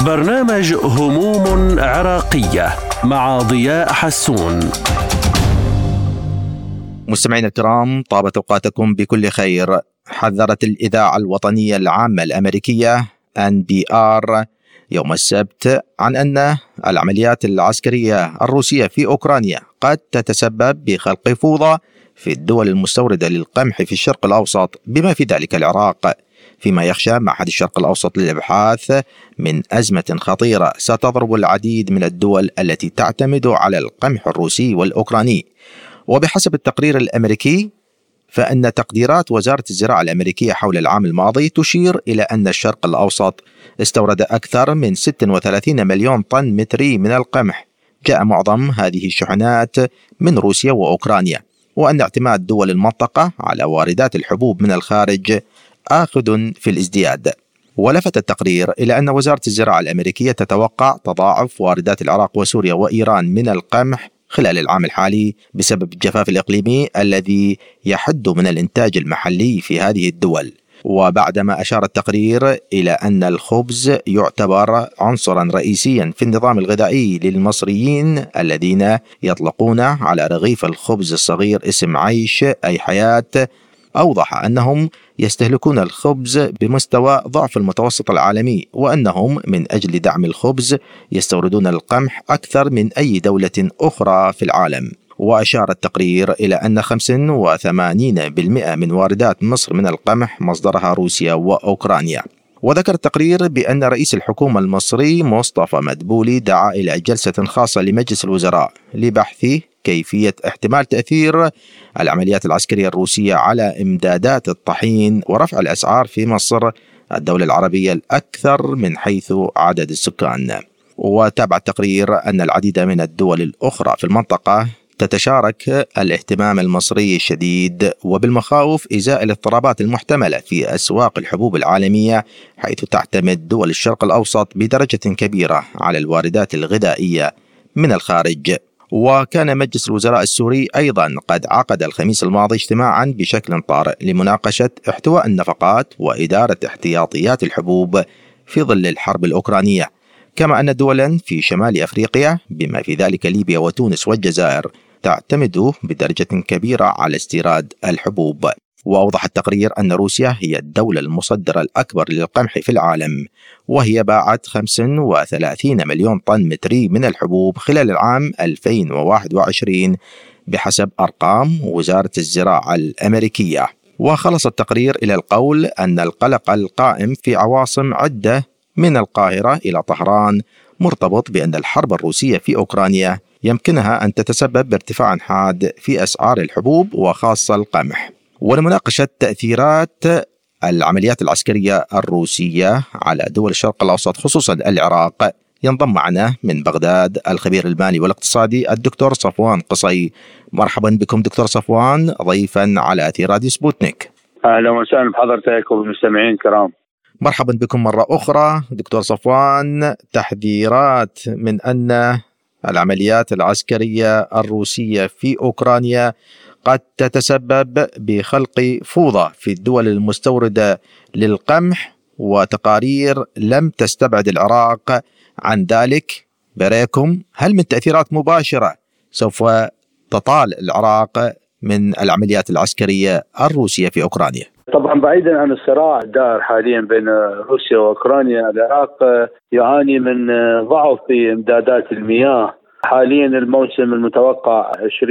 برنامج هموم عراقية مع ضياء حسون. مستمعينا الكرام، طابت أوقاتكم بكل خير. حذرت الإذاعة الوطنية العامة الأمريكية NPR يوم السبت عن أن العمليات العسكرية الروسية في أوكرانيا قد تتسبب بخلق فوضى في الدول المستوردة للقمح في الشرق الأوسط بما في ذلك العراق، فيما يخشى معهد الشرق الأوسط للأبحاث من أزمة خطيرة ستضرب العديد من الدول التي تعتمد على القمح الروسي والأوكراني. وبحسب التقرير الأمريكي، فإن تقديرات وزارة الزراعة الأمريكية حول العام الماضي تشير إلى أن الشرق الأوسط استورد أكثر من 36 مليون طن متري من القمح، جاء معظم هذه الشحنات من روسيا وأوكرانيا، وأن اعتماد دول المنطقة على واردات الحبوب من الخارج آخذ في الازدياد. ولفت التقرير إلى أن وزارة الزراعة الأمريكية تتوقع تضاعف واردات العراق وسوريا وإيران من القمح خلال العام الحالي بسبب الجفاف الإقليمي الذي يحد من الإنتاج المحلي في هذه الدول. وبعدما أشار التقرير إلى أن الخبز يعتبر عنصرا رئيسيا في النظام الغذائي للمصريين الذين يطلقون على رغيف الخبز الصغير اسم عيش أي حياة، أوضح أنهم يستهلكون الخبز بمستوى ضعف المتوسط العالمي، وأنهم من أجل دعم الخبز يستوردون القمح أكثر من أي دولة أخرى في العالم. وأشار التقرير إلى أن 85% من واردات مصر من القمح مصدرها روسيا وأوكرانيا. وذكر التقرير بأن رئيس الحكومة المصري مصطفى مدبولي دعا إلى جلسة خاصة لمجلس الوزراء لبحث كيفية احتمال تأثير العمليات العسكرية الروسية على إمدادات الطحين ورفع الأسعار في مصر، الدولة العربية الأكثر من حيث عدد السكان. وتابع التقرير أن العديد من الدول الأخرى في المنطقة تتشارك الاهتمام المصري الشديد وبالمخاوف إزاء الاضطرابات المحتملة في أسواق الحبوب العالمية، حيث تعتمد دول الشرق الأوسط بدرجة كبيرة على الواردات الغذائية من الخارج. وكان مجلس الوزراء السوري أيضا قد عقد الخميس الماضي اجتماعا بشكل طارئ لمناقشة احتواء النفقات وإدارة احتياطيات الحبوب في ظل الحرب الأوكرانية، كما أن دولا في شمال أفريقيا بما في ذلك ليبيا وتونس والجزائر تعتمد بدرجة كبيرة على استيراد الحبوب. وأوضح التقرير أن روسيا هي الدولة المصدرة الأكبر للقمح في العالم، وهي باعت 35 مليون طن متري من الحبوب خلال العام 2021 بحسب أرقام وزارة الزراعة الأمريكية. وخلص التقرير إلى القول أن القلق القائم في عواصم عدة من القاهرة إلى طهران مرتبط بأن الحرب الروسية في أوكرانيا يمكنها أن تتسبب بارتفاع حاد في أسعار الحبوب وخاصة القمح. ولمناقشة تأثيرات العمليات العسكرية الروسية على دول الشرق الأوسط خصوصا العراق ينضم معنا من بغداد الخبير المالي والاقتصادي الدكتور صفوان قصي. مرحبا بكم دكتور صفوان ضيفا على أثير راديو سبوتنيك. أهلا وسهلا بحضرتك وبالمستمعين الكرام. مرحبا بكم مرة أخرى دكتور صفوان. تحذيرات من أن العمليات العسكرية الروسية في أوكرانيا قد تتسبب بخلق فوضى في الدول المستوردة للقمح، وتقارير لم تستبعد العراق عن ذلك. برأيكم هل من تأثيرات مباشرة سوف تطال العراق من العمليات العسكرية الروسية في أوكرانيا؟ طبعا بعيدا عن الصراع الدائر حاليا بين روسيا وأوكرانيا، العراق يعاني من ضعف في إمدادات المياه. حاليا الموسم المتوقع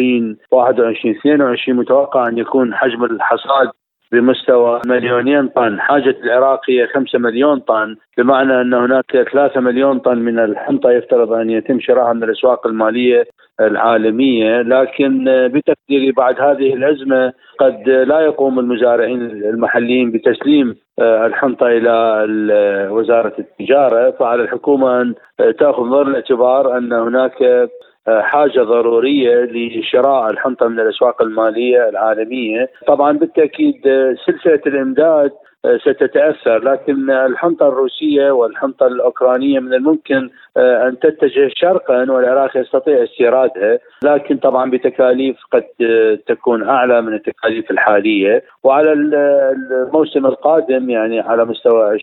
2021-22 متوقع أن يكون حجم الحصاد بمستوى 2,000,000 طن. حاجة العراق هي 5 مليون طن، بمعنى أن هناك 3 مليون طن من الحنطة يفترض أن يتم شرائها من الأسواق المالية العالمية. لكن بتقديري بعد هذه الأزمة قد لا يقوم المزارعين المحليين بتسليم الحنطة إلى وزارة التجارة، فعلى الحكومة أن تأخذ ظهر الاعتبار أن هناك حاجة ضرورية لشراء الحنطة من الأسواق المالية العالمية. طبعا بالتأكيد سلسلة الإمداد ستتأثر. لكن الحنطة الروسية والحنطة الأوكرانية من الممكن أن تتجه شرقا، والعراق يستطيع استيرادها، لكن طبعا بتكاليف قد تكون أعلى من التكاليف الحالية. وعلى الموسم القادم يعني على مستوى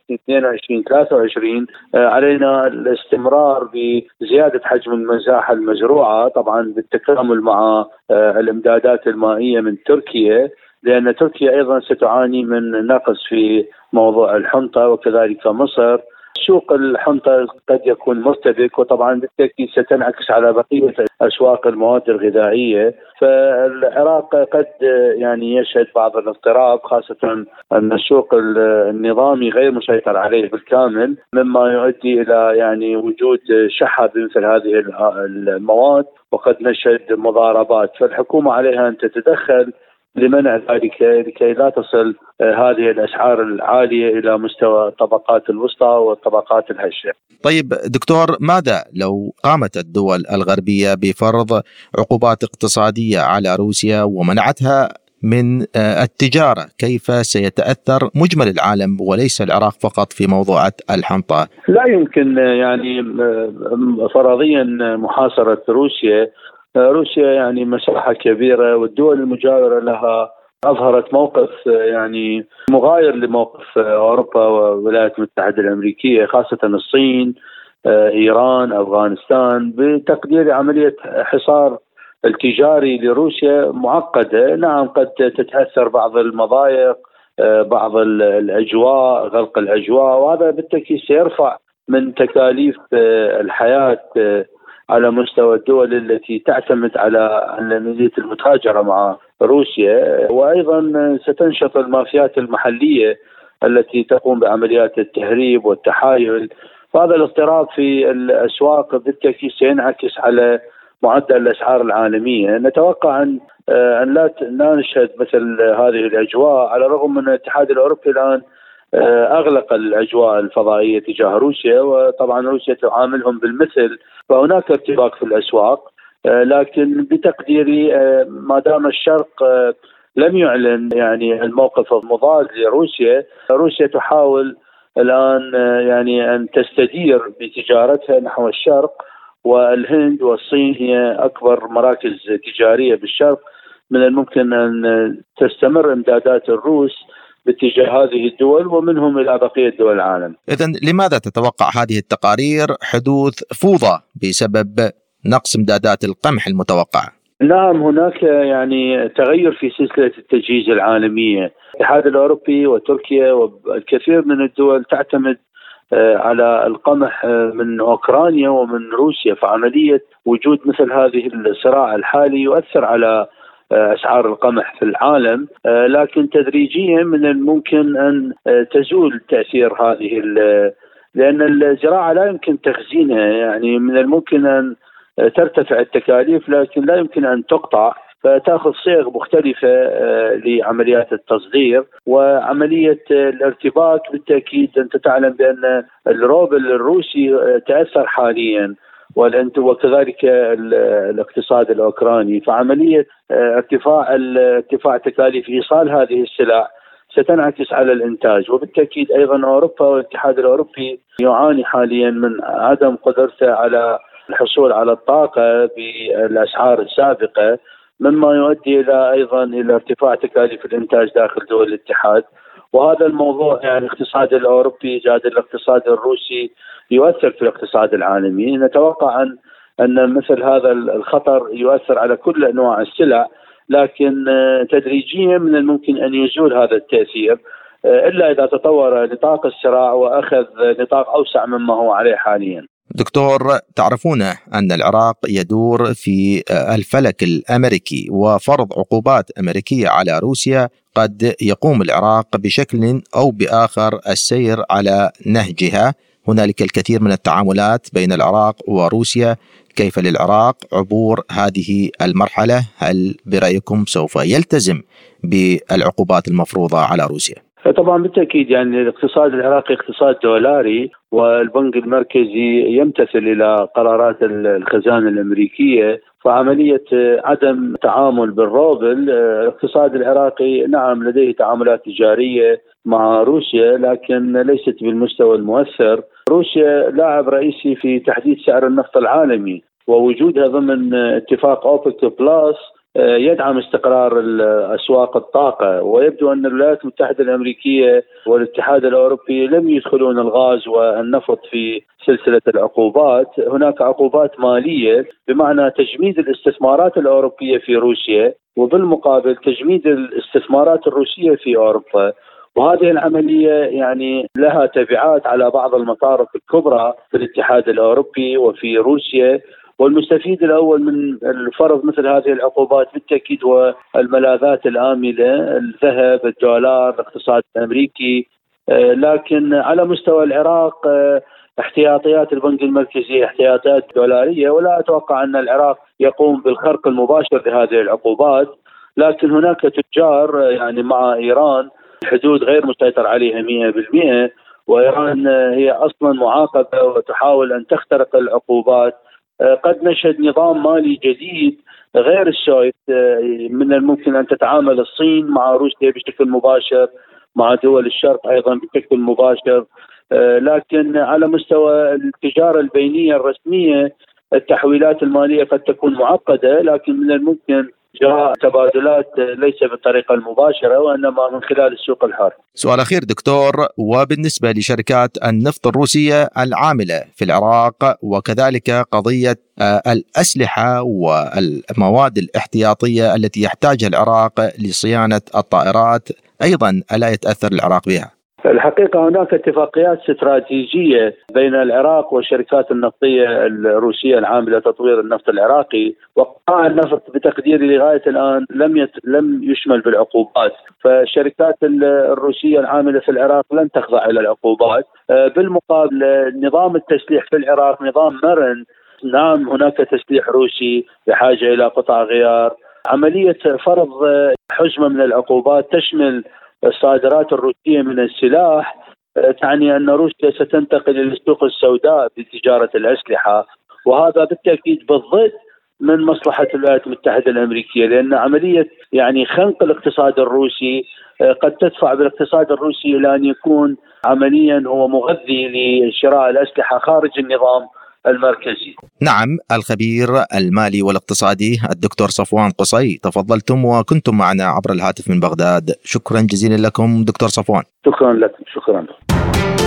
2022-23 علينا الاستمرار بزيادة حجم المساحة المزروعة، طبعا بالتكامل مع الإمدادات المائية من تركيا، لأن تركيا أيضا ستعاني من نقص في موضوع الحنطة، وكذلك مصر. سوق الحنطة قد يكون مرتبك، وطبعا بالتأكيد ستنعكس على بقية أسواق المواد الغذائية. فالعراق قد يعني يشهد بعض الاضطراب، خاصة أن السوق النظامي غير مسيطر عليه بالكامل، مما يؤدي إلى يعني وجود شحة بمثل هذه المواد، وقد نشهد مضاربات. فالحكومة عليها أن تتدخل لمنع ذلك لكي لا تصل هذه الأسعار العالية إلى مستوى الطبقات الوسطى والطبقات الهشة. طيب دكتور، ماذا لو قامت الدول الغربية بفرض عقوبات اقتصادية على روسيا ومنعتها من التجارة؟ كيف سيتأثر مجمل العالم وليس العراق فقط في موضوع الحنطة؟ لا يمكن يعني فرضيا محاصرة روسيا يعني مساحة كبيرة، والدول المجاورة لها أظهرت موقف يعني مغاير لموقف أوروبا والولايات المتحدة الأمريكية، خاصة الصين، إيران، أفغانستان. بتقدير عملية حصار التجاري لروسيا معقدة. نعم قد تتأثر بعض المضايق، بعض الأجواء، غلق الأجواء، وهذا بالتأكيد سيرفع من تكاليف الحياة على مستوى الدول التي تعتمد على عملية المتاجرة مع روسيا. وأيضا ستنشط المافيات المحلية التي تقوم بعمليات التهريب والتحايل. فهذا الاضطراب في الأسواق بالتأكيد سينعكس على معدل الأسعار العالمية. نتوقع أن لا نشهد مثل هذه الأجواء، على الرغم من الاتحاد الأوروبي الآن أغلق الأجواء الفضائية تجاه روسيا، وطبعا روسيا تعاملهم بالمثل، فهناك ارتباك في الأسواق. لكن بتقديري ما دام الشرق لم يعلن يعني الموقف المضاد لروسيا، روسيا تحاول الآن يعني أن تستدير بتجارتها نحو الشرق، والهند والصين هي أكبر مراكز تجارية بالشرق. من الممكن أن تستمر إمدادات الروس باتجاه هذه الدول ومنهم إلى بقية دول العالم. إذن لماذا تتوقع هذه التقارير حدوث فوضى بسبب نقص إمدادات القمح المتوقع؟ نعم، هناك يعني تغير في سلسلة التجهيز العالمية. الاتحاد الأوروبي وتركيا والكثير من الدول تعتمد على القمح من أوكرانيا ومن روسيا، فعملية وجود مثل هذه الصراع الحالي يؤثر على أسعار القمح في العالم. لكن تدريجيا من الممكن أن تزول تأثير هذه، لأن الزراعة لا يمكن تخزينها. يعني من الممكن أن ترتفع التكاليف لكن لا يمكن أن تقطع، فتأخذ صيغ مختلفة لعمليات التصدير وعملية الارتباك. بالتأكيد أنت تعلم بأن الروبل الروسي تأثر حاليا، وكذلك الاقتصاد الأوكراني. فعملية ارتفاع تكاليف إيصال هذه السلع ستنعكس على الإنتاج. وبالتأكيد أيضا أوروبا والاتحاد الأوروبي يعاني حاليا من عدم قدرته على الحصول على الطاقة بالأسعار السابقة، مما يؤدي أيضا إلى ارتفاع تكاليف الإنتاج داخل دول الاتحاد. وهذا الموضوع يعني الاقتصاد الأوروبي زاد الاقتصاد الروسي يؤثر في الاقتصاد العالمي. نتوقع أن مثل هذا الخطر يؤثر على كل أنواع السلع، لكن تدريجيا من الممكن أن يزول هذا التأثير، إلا إذا تطور نطاق الصراع وأخذ نطاق أوسع مما هو عليه حاليا. دكتور، تعرفون أن العراق يدور في الفلك الأمريكي، وفرض عقوبات أمريكية على روسيا قد يقوم العراق بشكل أو بآخر السير على نهجها. هنالك الكثير من التعاملات بين العراق وروسيا. كيف للعراق عبور هذه المرحلة؟ هل برأيكم سوف يلتزم بالعقوبات المفروضة على روسيا؟ طبعا بالتأكيد يعني الاقتصاد العراقي اقتصاد دولاري، والبنك المركزي يمتثل إلى قرارات الخزانة الأمريكية. فعملية عدم تعامل بالروبل، الاقتصاد العراقي نعم لديه تعاملات تجارية مع روسيا، لكن ليست بالمستوى المؤثر. روسيا لاعب رئيسي في تحديد سعر النفط العالمي، ووجودها ضمن اتفاق أوبك بلاس يدعم استقرار أسواق الطاقة. ويبدو أن الولايات المتحدة الأمريكية والاتحاد الأوروبي لم يدخلون الغاز والنفط في سلسلة العقوبات. هناك عقوبات مالية بمعنى تجميد الاستثمارات الأوروبية في روسيا، وبالمقابل تجميد الاستثمارات الروسية في أوروبا. وهذه العملية يعني لها تبعات على بعض المصارف الكبرى في الاتحاد الأوروبي وفي روسيا. والمستفيد الأول من الفرض مثل هذه العقوبات بالتأكيد هو الملاذات الآمنة، الذهب، الدولار، الاقتصاد الأمريكي. لكن على مستوى العراق احتياطيات البنك المركزي احتياطات دولارية، ولا أتوقع أن العراق يقوم بالخرق المباشر لهذه العقوبات. لكن هناك تجار يعني مع إيران حدود غير مسيطر عليها 100%، وإيران هي أصلا معاقبة وتحاول أن تخترق العقوبات. قد نشهد نظام مالي جديد غير السويت. من الممكن أن تتعامل الصين مع روسيا بشكل مباشر، مع دول الشرق أيضا بشكل مباشر. لكن على مستوى التجارة البينية الرسمية التحويلات المالية قد تكون معقدة، لكن من الممكن جراء تبادلات ليس بالطريقة المباشرة وإنما من خلال السوق الحر. سؤال أخير دكتور، وبالنسبة لشركات النفط الروسية العاملة في العراق وكذلك قضية الأسلحة والمواد الاحتياطية التي يحتاجها العراق لصيانة الطائرات، أيضا ألا يتأثر العراق بها؟ الحقيقة هناك اتفاقيات استراتيجية بين العراق والشركات النفطية الروسية العاملة تطوير النفط العراقي، وقطاع النفط بتقديري لغاية الآن لم يشمل بالعقوبات. فالشركات الروسية العاملة في العراق لن تخضع إلى العقوبات. بالمقابل نظام التسليح في العراق نظام مرن. نعم هناك تسليح روسي بحاجة إلى قطع غيار. عملية فرض حزمة من العقوبات تشمل الصادرات الروسية من السلاح تعني أن روسيا ستنتقل إلى السوق السوداء بتجارة الأسلحة، وهذا بالتأكيد بالضد من مصلحة الولايات المتحدة الأمريكية، لأن عملية يعني خنق الاقتصاد الروسي قد تدفع بالاقتصاد الروسي إلى أن يكون عمليا هو مغذي لشراء الأسلحة خارج النظام المركزي. نعم، الخبير المالي والاقتصادي الدكتور صفوان قصي، تفضلتم وكنتم معنا عبر الهاتف من بغداد. شكرا جزيلا لكم دكتور صفوان. شكرا لكم. شكرا.